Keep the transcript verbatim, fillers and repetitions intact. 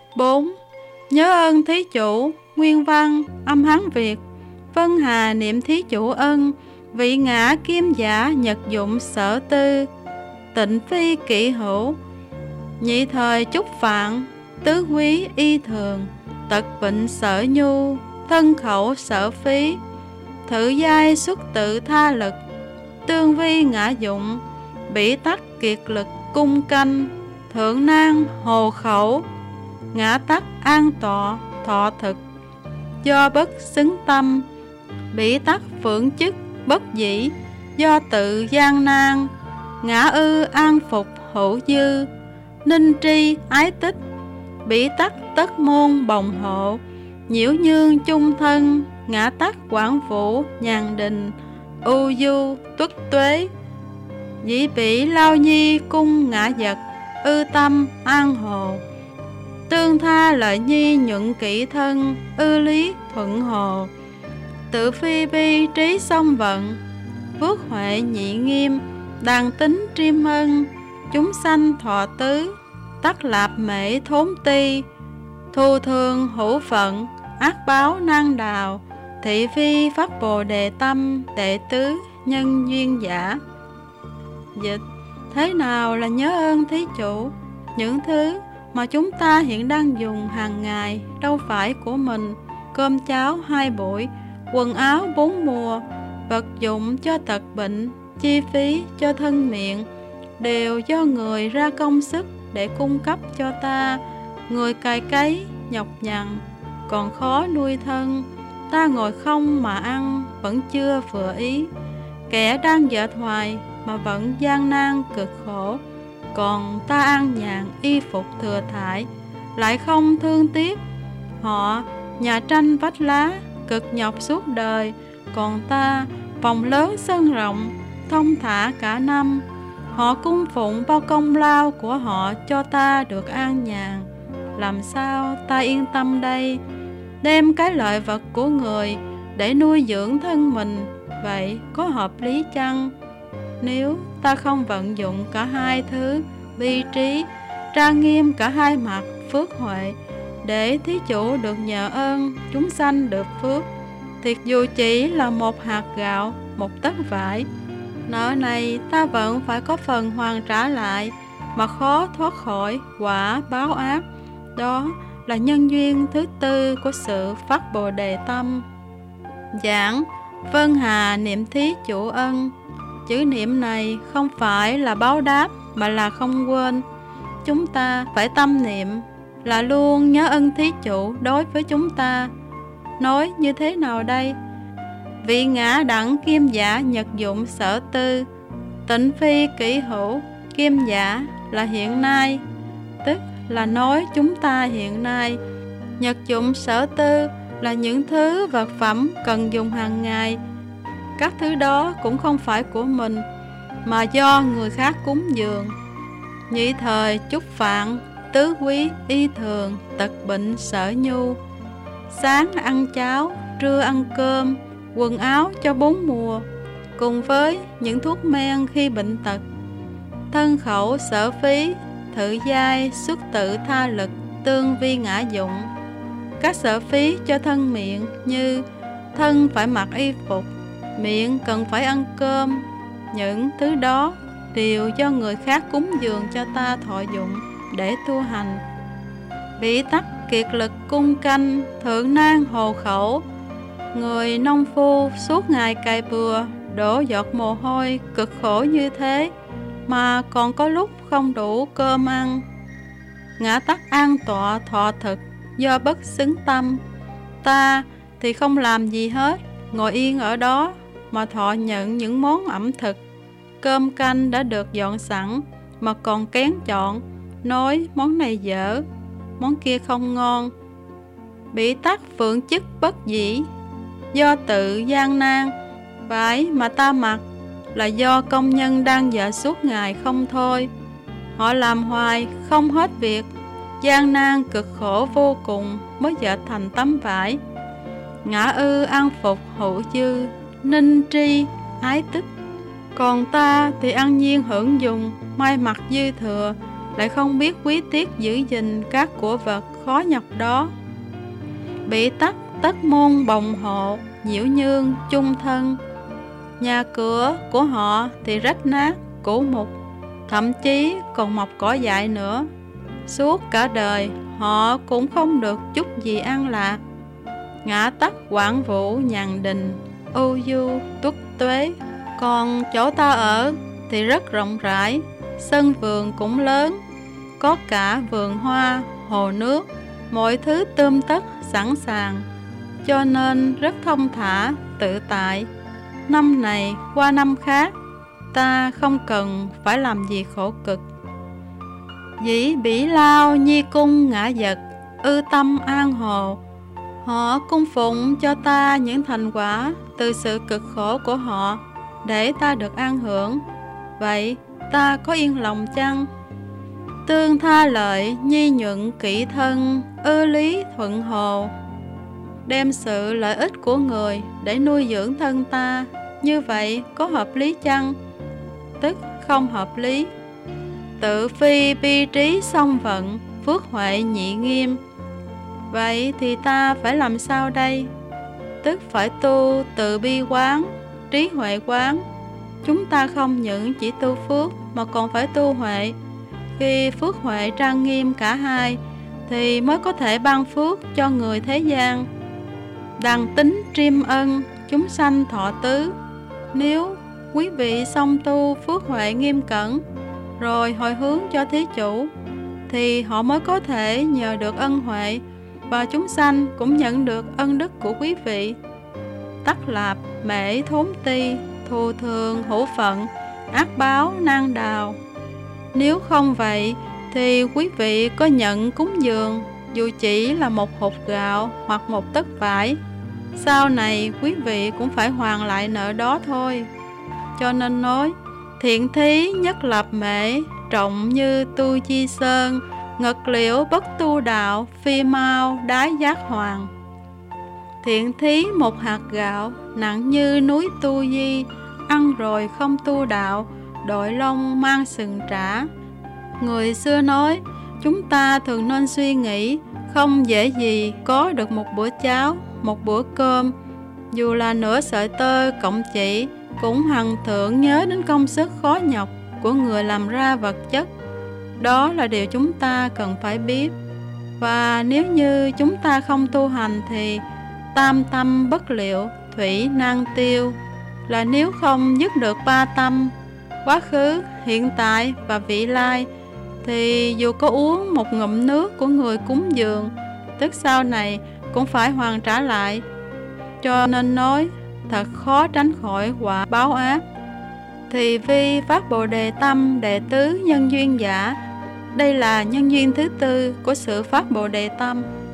bốn. Nhớ ơn thí chủ. Nguyên văn âm Hán Việt. Vân hà niệm thí chủ ân, vị ngã kim giả nhật dụng sở tư. Tịnh phi kỷ hữu, nhị thời chúc phạn. Tứ quý y thường, tật bệnh sở nhu. Thân khẩu sở phí, thử giai xuất tự tha lực. Tương vi ngã dụng, bỉ tắc kiệt lực cung canh. Thượng nan hồ khẩu, ngã tắc an tọa thọ thực. Do bất xứng tâm, bỉ tắc phượng chức bất dĩ. Do tự gian nan, ngã ư an phục hữu dư. Ninh tri ái tích, bỉ tắc tất môn bồng hộ. Nhiễu nhương chung thân, ngã tắc quảng vũ nhàn đình. U du tuất tuế, dĩ bỉ lao nhi cung ngã vật. Ư tâm an hồ, tương tha lợi nhi nhuận kỷ thân. Ư lý thuận hồ, tự phi bi trí song vận. Phước huệ nhị nghiêm, đàn tính triêm ân. Chúng sanh thọ tứ, tắc lạp mễ thốn ti. Thu thường hữu phận, ác báo nan đào. Thị phi phát bồ đề tâm, đệ tứ nhân duyên giả. Dịch: thế nào là nhớ ơn thí chủ? Những thứ mà chúng ta hiện đang dùng hàng ngày đâu phải của mình. Cơm cháo hai buổi, quần áo bốn mùa, vật dụng cho tật bệnh, chi phí cho thân miệng, đều do người ra công sức để cung cấp cho ta. Người cày cấy nhọc nhằn, còn khó nuôi thân. Ta ngồi không mà ăn vẫn chưa vừa ý. Kẻ đang dệt hoài mà vẫn gian nan cực khổ, còn ta an nhàn y phục thừa thải, lại không thương tiếc. Họ nhà tranh vách lá, cực nhọc suốt đời, còn ta phòng lớn sân rộng, thông thả cả năm. Họ cung phụng bao công lao của họ cho ta được an nhàn, làm sao ta yên tâm đây? Đem cái lợi vật của người để nuôi dưỡng thân mình, vậy có hợp lý chăng? Nếu ta không vận dụng cả hai thứ bi trí, trang nghiêm cả hai mặt phước huệ, để thí chủ được nhờ ơn, chúng sanh được phước, thì dù chỉ là một hạt gạo, một tấc vải, nợ này ta vẫn phải có phần hoàn trả lại, mà khó thoát khỏi quả báo ác. Đó là nhân duyên thứ tư của sự phát bồ đề tâm. Giảng: Vân hà niệm thí chủ ân. Chữ niệm này không phải là báo đáp, mà là không quên. Chúng ta phải tâm niệm là luôn nhớ ân thí chủ đối với chúng ta. Nói như thế nào đây? Vị ngã đẳng kim giả nhật dụng sở tư. Tịnh phi kỷ hữu, kim giả là hiện nay, tức là nói chúng ta hiện nay. Nhật dụng sở tư là những thứ vật phẩm cần dùng hàng ngày. Các thứ đó cũng không phải của mình, mà do người khác cúng dường. Nhị thời chúc phạn, tứ quý y thường, tật bệnh sở nhu. Sáng ăn cháo, trưa ăn cơm, quần áo cho bốn mùa, cùng với những thuốc men khi bệnh tật. Thân khẩu sở phí, thử giai xuất tự tha lực, tương vi ngã dụng. Các sở phí cho thân miệng như thân phải mặc y phục, miệng cần phải ăn cơm. Những thứ đó đều do người khác cúng dường cho ta thọ dụng để tu hành. Bỉ tắc kiệt lực cung canh, thượng nan hồ khẩu. Người nông phu suốt ngày cày bừa, đổ giọt mồ hôi cực khổ như thế, mà còn có lúc không đủ cơm ăn. Ngã tắc an tọa thọ thực, do bất xứng tâm. Ta thì không làm gì hết, ngồi yên ở đó mà thọ nhận những món ẩm thực. Cơm canh đã được dọn sẵn mà còn kén chọn, nói món này dở, món kia không ngon. Bỉ tắc phượng chức bất dĩ, do tự gian nan. Vải mà ta mặc là do công nhân đang dệt suốt ngày không thôi. Họ làm hoài không hết việc, gian nan cực khổ vô cùng mới dệt thành tấm vải. Ngã ư an phục hữu dư, ninh tri ái tích. Còn ta thì ăn nhiên hưởng dùng, may mặc dư thừa, lại không biết quý tiếc giữ gìn các của vật khó nhọc đó. Bị tắc tất môn bồng hộ, nhiễu nhương chung thân. Nhà cửa của họ thì rách nát, cũ mục, thậm chí còn mọc cỏ dại nữa. Suốt cả đời họ cũng không được chút gì an lạc. Ngã tắc quảng vũ nhàn đình, ưu du tuất tuế. Còn chỗ ta ở thì rất rộng rãi, sân vườn cũng lớn, có cả vườn hoa, hồ nước, mọi thứ tươm tất sẵn sàng, cho nên rất thông thả, tự tại. Năm này qua năm khác, ta không cần phải làm gì khổ cực. Dĩ bỉ lao nhi cung ngã vật, ư tâm an hồ. Họ cung phụng cho ta những thành quả từ sự cực khổ của họ, để ta được an hưởng. Vậy ta có yên lòng chăng? Tương tha lợi nhi nhuận kỹ thân, ư lý thuận hồ. Đem sự lợi ích của người để nuôi dưỡng thân ta, như vậy có hợp lý chăng? Tức không hợp lý. Tự phi bi trí song vận, phước huệ nhị nghiêm. Vậy thì ta phải làm sao đây? Tức phải tu tự bi quán, trí huệ quán. Chúng ta không những chỉ tu phước mà còn phải tu huệ. Khi phước huệ trang nghiêm cả hai thì mới có thể ban phước cho người thế gian. Đằng tính triêm ân, chúng sanh thọ tứ. Nếu quý vị song tu phước huệ nghiêm cẩn, rồi hồi hướng cho thí chủ, thì họ mới có thể nhờ được ân huệ, và chúng sanh cũng nhận được ân đức của quý vị. Tắc lạp mễ thốn ti, thù thường hữu phận, ác báo nan đào. Nếu không vậy thì quý vị có nhận cúng dường, dù chỉ là một hột gạo hoặc một tấc vải, sau này quý vị cũng phải hoàn lại nợ đó thôi. Cho nên nói, thiện thí nhất lập mễ, trọng như tu chi sơn, ngật liễu bất tu đạo, phi mau đái giác hoàng. Thiện thí một hạt gạo, nặng như núi tu di, ăn rồi không tu đạo, đội lông mang sừng trả. Người xưa nói, chúng ta thường nên suy nghĩ, không dễ gì có được một bữa cháo, một bữa cơm. Dù là nửa sợi tơ cộng chỉ, cũng hằng thượng nhớ đến công sức khó nhọc của người làm ra vật chất. Đó là điều chúng ta cần phải biết. Và nếu như chúng ta không tu hành thì tam tâm bất liệu, thủy nan tiêu. Là nếu không dứt được ba tâm, quá khứ, hiện tại và vị lai, thì dù có uống một ngụm nước của người cúng dường, tức sau này cũng phải hoàn trả lại. Cho nên nói, thật khó tránh khỏi quả báo ác. Thì vi phát Bồ Đề tâm đệ tứ nhân duyên giả. Đây là nhân duyên thứ tư của sự phát Bồ Đề tâm.